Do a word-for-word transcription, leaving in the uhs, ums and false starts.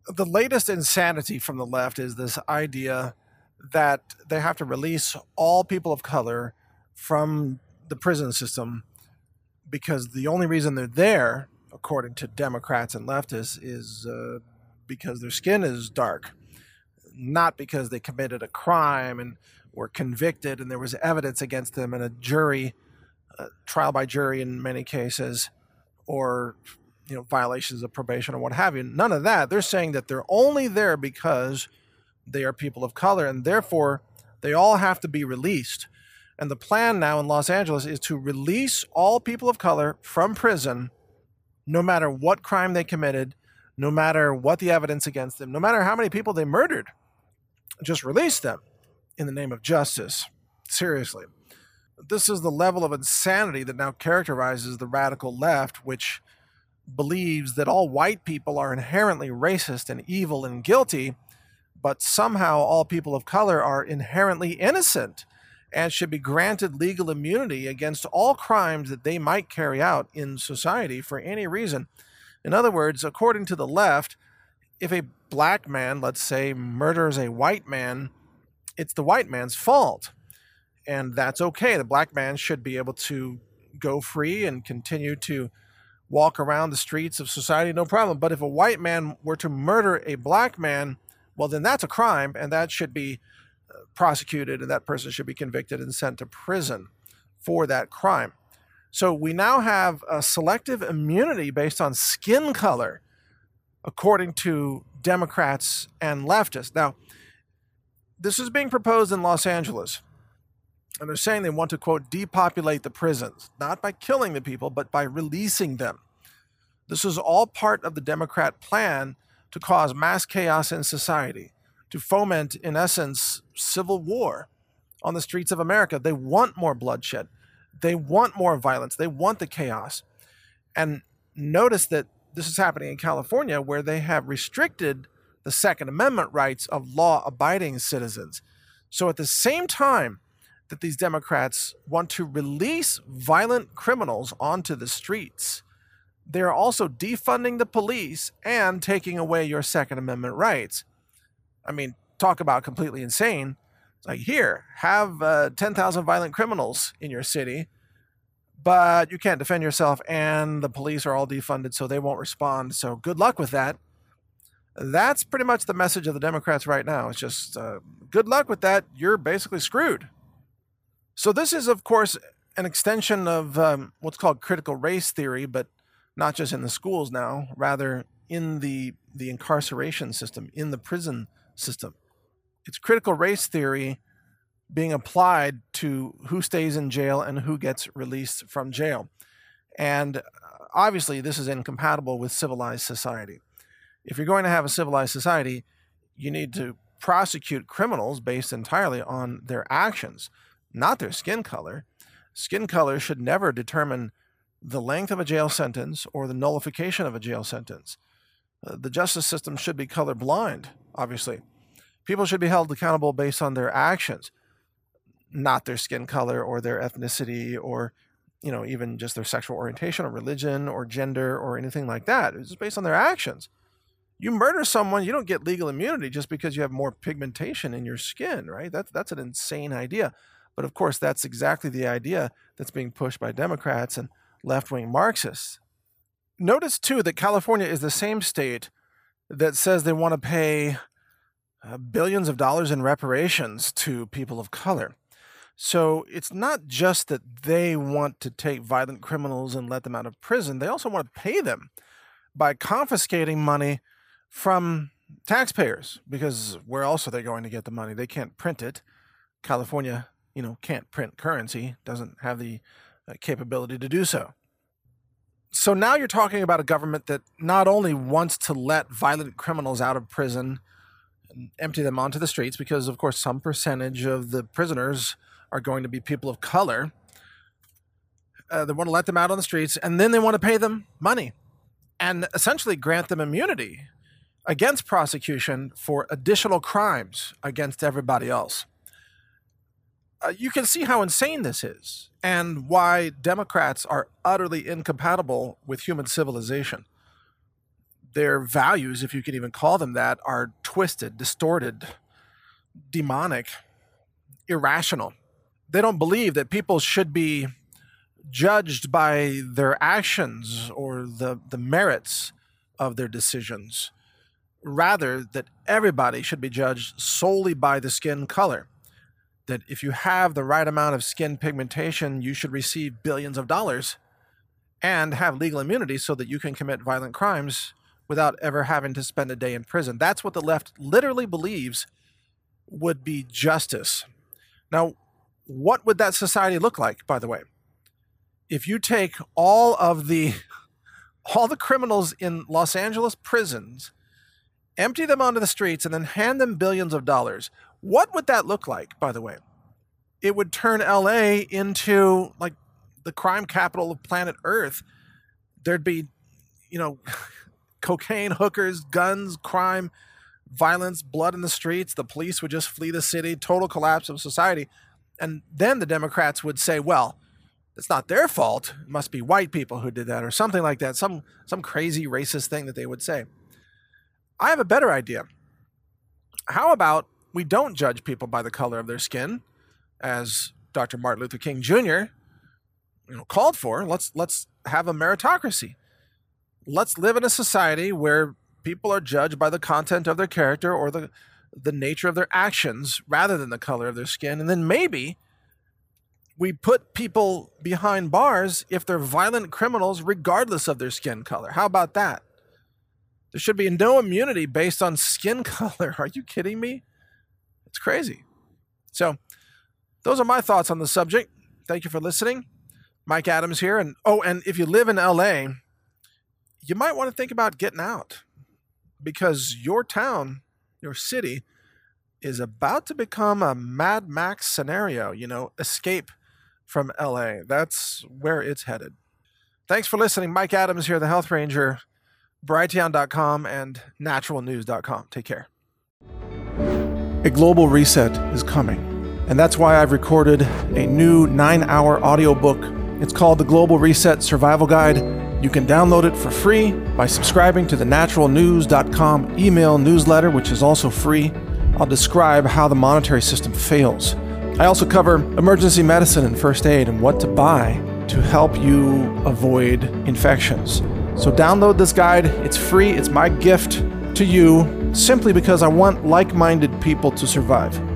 The latest insanity from the left is this idea that they have to release all people of color from the prison system because the only reason they're there, according to Democrats and leftists, is uh, because their skin is dark, not because they committed a crime and were convicted and there was evidence against them in a jury, uh, trial by jury in many cases, or you know violations of probation or what have you. None of that. They're saying that they're only there because they are people of color and therefore they all have to be released. And the plan now in Los Angeles is to release all people of color from prison, no matter what crime they committed, no matter what the evidence against them, no matter how many people they murdered. Just release them in the name of justice. Seriously. This is the level of insanity that now characterizes the radical left, which believes that all white people are inherently racist and evil and guilty, but somehow all people of color are inherently innocent and should be granted legal immunity against all crimes that they might carry out in society for any reason. In other words, according to the left, if a black man, let's say, murders a white man, it's the white man's fault. And that's okay. The black man should be able to go free and continue to walk around the streets of society, no problem. But if a white man were to murder a black man, well, then that's a crime, and that should be prosecuted, and that person should be convicted and sent to prison for that crime. So we now have a selective immunity based on skin color, according to Democrats and leftists. Now, this is being proposed in Los Angeles, and they're saying they want to, quote, depopulate the prisons, not by killing the people, but by releasing them. This is all part of the Democrat plan to cause mass chaos in society, to foment, in essence, civil war on the streets of America. They want more bloodshed. They want more violence. They want the chaos. And notice that this is happening in California, where they have restricted the Second Amendment rights of law-abiding citizens. So at the same time that these Democrats want to release violent criminals onto the streets, they're also defunding the police and taking away your Second Amendment rights. I mean, talk about completely insane. It's like, here, have uh, ten thousand violent criminals in your city, but you can't defend yourself, and the police are all defunded, so they won't respond. So good luck with that. That's pretty much the message of the Democrats right now. It's just, uh, good luck with that. You're basically screwed. So this is, of course, an extension of um, what's called critical race theory, but not just in the schools now, rather in the, the incarceration system, in the prison system. It's critical race theory being applied to who stays in jail and who gets released from jail. And obviously, this is incompatible with civilized society. If you're going to have a civilized society, you need to prosecute criminals based entirely on their actions, not their skin color. Skin color should never determine the length of a jail sentence or the nullification of a jail sentence. Uh, the justice system should be colorblind, obviously. People should be held accountable based on their actions, not their skin color or their ethnicity or, you know, even just their sexual orientation or religion or gender or anything like that. It's just based on their actions. You murder someone, you don't get legal immunity just because you have more pigmentation in your skin, right? That's, that's an insane idea. But of course, that's exactly the idea that's being pushed by Democrats and left-wing Marxists. Notice, too, that California is the same state that says they want to pay uh, billions of dollars in reparations to people of color. So it's not just that they want to take violent criminals and let them out of prison. They also want to pay them by confiscating money from taxpayers, because where else are they going to get the money? They can't print it. California, you know, can't print currency, doesn't have the uh, capability to do so. So now you're talking about a government that not only wants to let violent criminals out of prison and empty them onto the streets, because of course some percentage of the prisoners are going to be people of color. Uh, they want to let them out on the streets, and then they want to pay them money and essentially grant them immunity against prosecution for additional crimes against everybody else. Uh, you can see how insane this is and why Democrats are utterly incompatible with human civilization. their values, if you can even call them that, are twisted, distorted, demonic, irrational. They don't believe that people should be judged by their actions or the, the merits of their decisions. Rather, that everybody should be judged solely by the skin color. That if you have the right amount of skin pigmentation, you should receive billions of dollars and have legal immunity so that you can commit violent crimes without ever having to spend a day in prison. That's what the left literally believes would be justice. Now, what would that society look like, by the way? If you take all of the all the criminals in Los Angeles prisons, empty them onto the streets, and then hand them billions of dollars, what would that look like, by the way? It would turn L A into like the crime capital of planet Earth. There'd be, you know, cocaine, hookers, guns, crime, violence, blood in the streets. The police would just flee the city, total collapse of society. And then the Democrats would say, well, it's not their fault. It must be white people who did that, or something like that, some some crazy racist thing that they would say. I have a better idea. How about we don't judge people by the color of their skin, as Doctor Martin Luther King Junior you know, called for? Let's let's have a meritocracy. Let's live in a society where people are judged by the content of their character or the the nature of their actions rather than the color of their skin. And then maybe we put people behind bars if they're violent criminals regardless of their skin color. How about that? There should be no immunity based on skin color. Are you kidding me? It's crazy. So those are my thoughts on the subject. Thank you for listening. Mike Adams here. And oh, and if you live in L A, you might want to think about getting out, because your town, your city, is about to become a Mad Max scenario. You know, escape from L A. That's where it's headed. Thanks for listening. Mike Adams here, the Health Ranger, Brighteon dot com and Natural News dot com. Take care. A global reset is coming, and that's why I've recorded a new nine-hour audiobook. It's called The Global Reset Survival Guide. You can download it for free by subscribing to the Natural News dot com email newsletter, which is also free. I'll describe how the monetary system fails. I also cover emergency medicine and first aid and what to buy to help you avoid infections. So download this guide. It's free. It's my gift to you simply because I want like-minded people to survive.